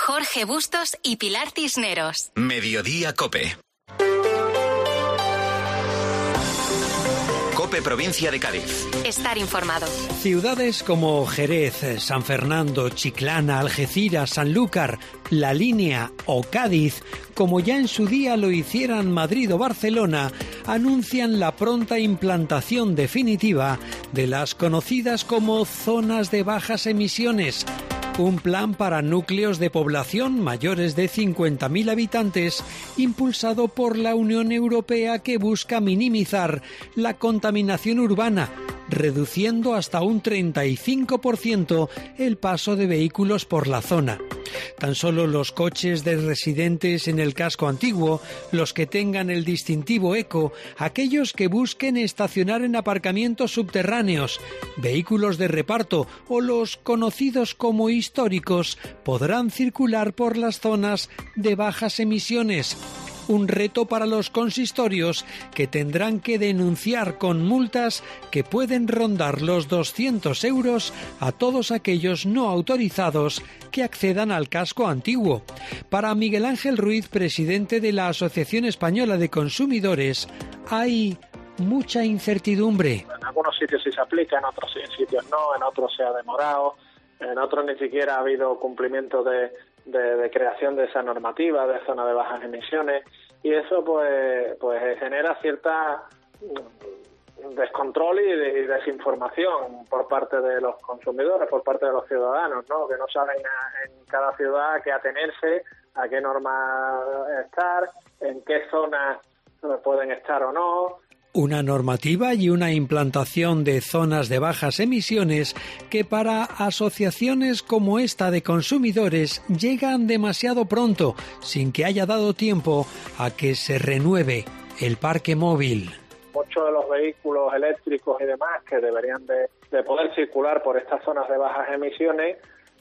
Jorge Bustos y Pilar Cisneros. Mediodía COPE. COPE Provincia de Cádiz. Estar informado. Ciudades como Jerez, San Fernando, Chiclana, Algeciras, Sanlúcar, La Línea o Cádiz, como ya en su día lo hicieran Madrid o Barcelona, anuncian la pronta implantación definitiva de las conocidas como zonas de bajas emisiones. Un plan para núcleos de población mayores de 50.000 habitantes, impulsado por la Unión Europea, que busca minimizar la contaminación urbana, reduciendo hasta un 35% el paso de vehículos por la zona. Tan solo los coches de residentes en el casco antiguo, los que tengan el distintivo eco, aquellos que busquen estacionar en aparcamientos subterráneos, vehículos de reparto o los conocidos como históricos podrán circular por las zonas de bajas emisiones. Un reto para los consistorios, que tendrán que denunciar con multas que pueden rondar los 200 euros a todos aquellos no autorizados que accedan al casco antiguo. Para Miguel Ángel Ruiz, presidente de la Asociación Española de Consumidores, hay mucha incertidumbre. En algunos sitios sí se aplica, en otros sitios no, en otros se ha demorado, en otros ni siquiera ha habido cumplimiento de creación de esa normativa de zona de bajas emisiones, y eso pues genera cierta descontrol y desinformación por parte de los consumidores, por parte de los ciudadanos, ¿no? Que no saben en cada ciudad a qué atenerse, a qué norma estar, en qué zonas pueden estar o no. Una normativa y una implantación de zonas de bajas emisiones que para asociaciones como esta de consumidores llegan demasiado pronto, sin que haya dado tiempo a que se renueve el parque móvil. Muchos de los vehículos eléctricos y demás que deberían de poder circular por estas zonas de bajas emisiones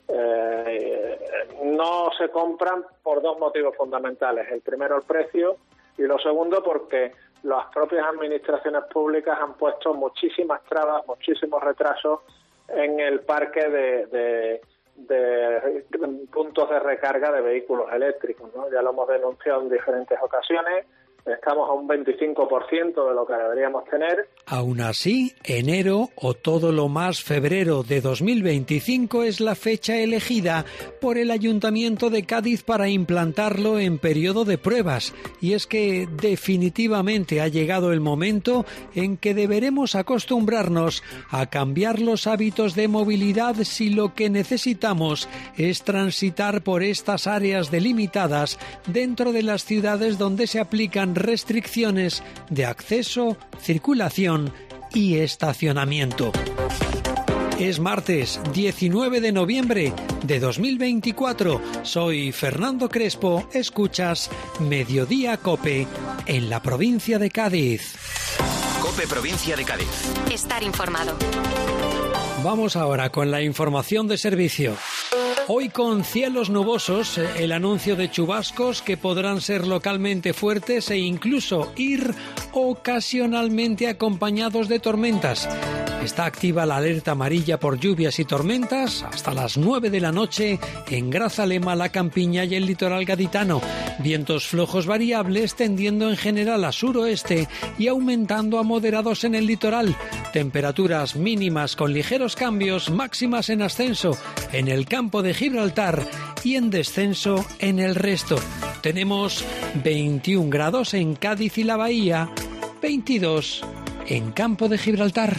no se compran por dos motivos fundamentales. El primero, el precio, y lo segundo, porque las propias administraciones públicas han puesto muchísimas trabas, muchísimos retrasos en el parque de puntos de recarga de vehículos eléctricos, ¿no? Ya lo hemos denunciado en diferentes ocasiones. Estamos a un 25% de lo que deberíamos tener. Aún así, enero o todo lo más febrero de 2025 es la fecha elegida por el Ayuntamiento de Cádiz para implantarlo en periodo de pruebas. Y es que definitivamente ha llegado el momento en que deberemos acostumbrarnos a cambiar los hábitos de movilidad si lo que necesitamos es transitar por estas áreas delimitadas dentro de las ciudades donde se aplican restricciones de acceso, circulación y estacionamiento. Es martes 19 de noviembre de 2024. Soy Fernando Crespo. Escuchas Mediodía COPE en la provincia de Cádiz. COPE Provincia de Cádiz. Estar informado. Vamos ahora con la información de servicio. Hoy con cielos nubosos, el anuncio de chubascos que podrán ser localmente fuertes e incluso ir ocasionalmente acompañados de tormentas. Está activa la alerta amarilla por lluvias y tormentas hasta las 9 de la noche en Grazalema, La Campiña y el litoral gaditano. Vientos flojos variables tendiendo en general a suroeste y aumentando a moderados en el litoral. Temperaturas mínimas con ligeros cambios, máximas en ascenso en el campo de Gibraltar y en descenso en el resto. Tenemos 21 grados en Cádiz y la Bahía, 22 en Campo de Gibraltar.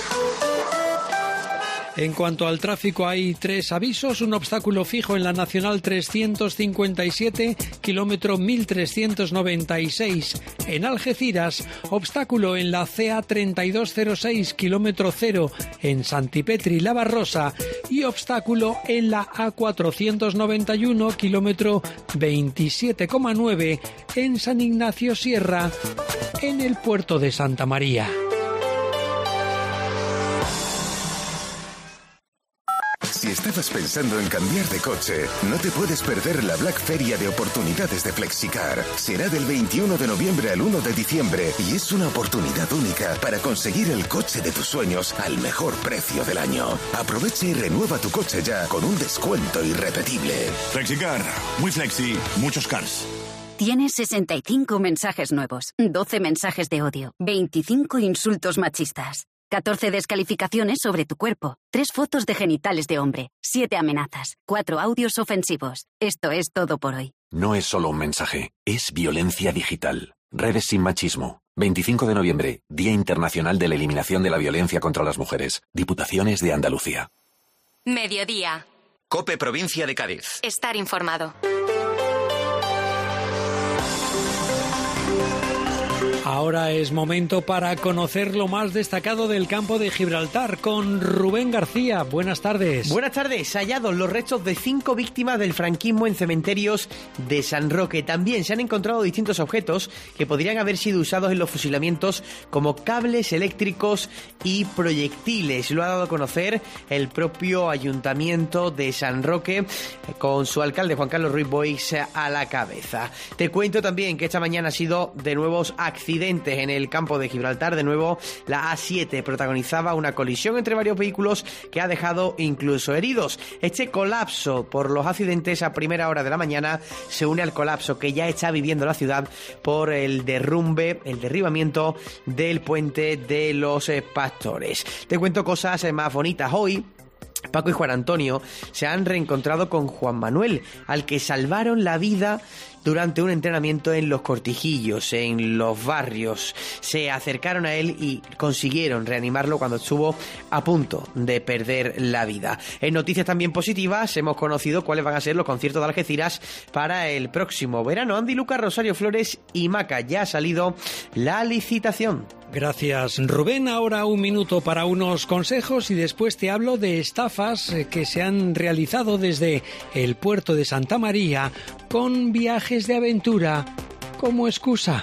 En cuanto al tráfico, hay 3 avisos: un obstáculo fijo en la Nacional 357, kilómetro 1396 en Algeciras, obstáculo en la CA 3206, kilómetro 0 en Santipetri La Barrosa y obstáculo en la A491, kilómetro 27,9 en San Ignacio Sierra, en el puerto de Santa María. Si estabas pensando en cambiar de coche, no te puedes perder la Black Feria de oportunidades de Flexicar. Será del 21 de noviembre al 1 de diciembre y es una oportunidad única para conseguir el coche de tus sueños al mejor precio del año. Aprovecha y renueva tu coche ya con un descuento irrepetible. Flexicar, muy flexi, muchos cars. Tienes 65 mensajes nuevos, 12 mensajes de odio, 25 insultos machistas, 14 descalificaciones sobre tu cuerpo, 3 fotos de genitales de hombre, 7 amenazas, 4 audios ofensivos. Esto es todo por hoy. No es solo un mensaje, es violencia digital. Redes sin machismo. 25 de noviembre, Día Internacional de la Eliminación de la Violencia contra las Mujeres. Diputaciones de Andalucía. Mediodía. COPE Provincia de Cádiz. Estar informado. Ahora es momento para conocer lo más destacado del campo de Gibraltar con Rubén García. Buenas tardes. Buenas tardes. Hallados los restos de 5 víctimas del franquismo en cementerios de San Roque. También se han encontrado distintos objetos que podrían haber sido usados en los fusilamientos como cables eléctricos y proyectiles. Lo ha dado a conocer el propio Ayuntamiento de San Roque con su alcalde Juan Carlos Ruiz Boix a la cabeza. Te cuento también que esta mañana ha sido de nuevos accidentes en el campo de Gibraltar. De nuevo, la A7 protagonizaba una colisión entre varios vehículos que ha dejado incluso heridos. Este colapso por los accidentes a primera hora de la mañana se une al colapso que ya está viviendo la ciudad por el derribamiento del puente de los Pastores. Te cuento cosas más bonitas. Hoy Paco y Juan Antonio se han reencontrado con Juan Manuel, al que salvaron la vida durante un entrenamiento en Los Cortijillos, en los barrios. Se acercaron a él y consiguieron reanimarlo cuando estuvo a punto de perder la vida. En noticias también positivas, hemos conocido cuáles van a ser los conciertos de Algeciras para el próximo verano. Andy Lucas, Rosario Flores y Maca. Ya ha salido la licitación. Gracias, Rubén. Ahora un minuto para unos consejos y después te hablo de estafas que se han realizado desde el puerto de Santa María con viajes de aventura como excusa.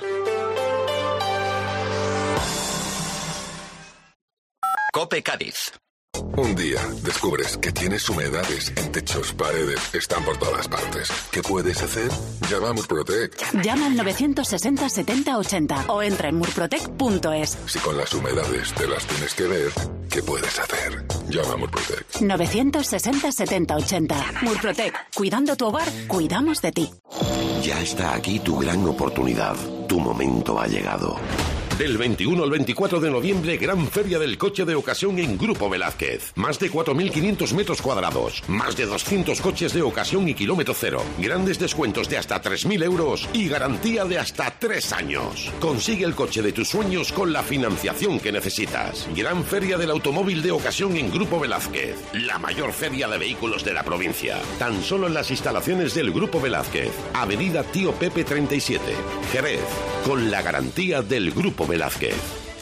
COPE Cádiz. Un día descubres que tienes humedades en techos, paredes, están por todas partes. ¿Qué puedes hacer? Llama a Murprotec. Llama al 960 70 80 o entra en murprotec.es. Si con las humedades te las tienes que ver, ¿qué puedes hacer? Llama a Murprotec. 960 70 80. Murprotec. Cuidando tu hogar, cuidamos de ti. Ya está aquí tu gran oportunidad. Tu momento ha llegado. Del 21 al 24 de noviembre, gran feria del coche de ocasión en Grupo Velázquez. Más de 4.500 metros cuadrados, más de 200 coches de ocasión y kilómetro cero, grandes descuentos de hasta 3.000 euros y garantía de hasta 3 años. Consigue el coche de tus sueños con la financiación que necesitas. Gran feria del automóvil de ocasión en Grupo Velázquez, la mayor feria de vehículos de la provincia. Tan solo en las instalaciones del Grupo Velázquez, Avenida Tío Pepe 37, Jerez, con la garantía del Grupo Velázquez.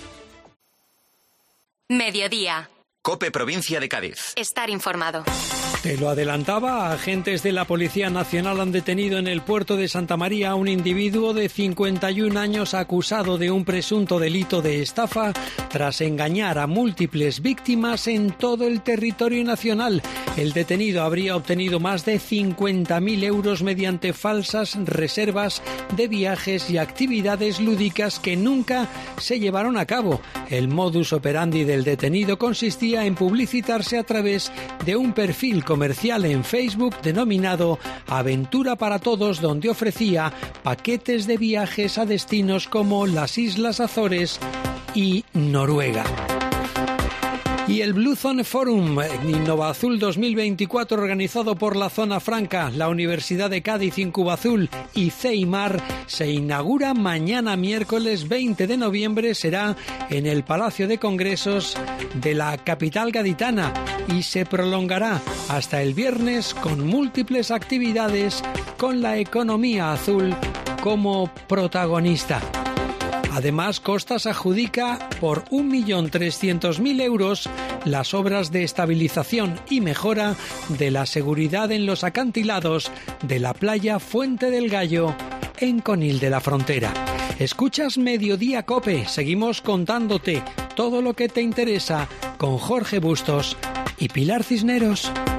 Mediodía. COPE Provincia de Cádiz. Estar informado. Te lo adelantaba, agentes de la Policía Nacional han detenido en el puerto de Santa María a un individuo de 51 años acusado de un presunto delito de estafa tras engañar a múltiples víctimas en todo el territorio nacional. El detenido habría obtenido más de 50.000 euros mediante falsas reservas de viajes y actividades lúdicas que nunca se llevaron a cabo. El modus operandi del detenido consistía en publicitarse a través de un perfil comercial en Facebook denominado Aventura para Todos, donde ofrecía paquetes de viajes a destinos como las Islas Azores y Noruega. Y el Blue Zone Forum Innova Azul 2024, organizado por la Zona Franca, la Universidad de Cádiz, Incubazul y CEIMAR, se inaugura mañana miércoles 20 de noviembre. Será en el Palacio de Congresos de la capital gaditana y se prolongará hasta el viernes con múltiples actividades con la economía azul como protagonista. Además, Costas adjudica por 1.300.000 euros las obras de estabilización y mejora de la seguridad en los acantilados de la playa Fuente del Gallo en Conil de la Frontera. Escuchas Mediodía COPE. Seguimos contándote todo lo que te interesa con Jorge Bustos y Pilar Cisneros.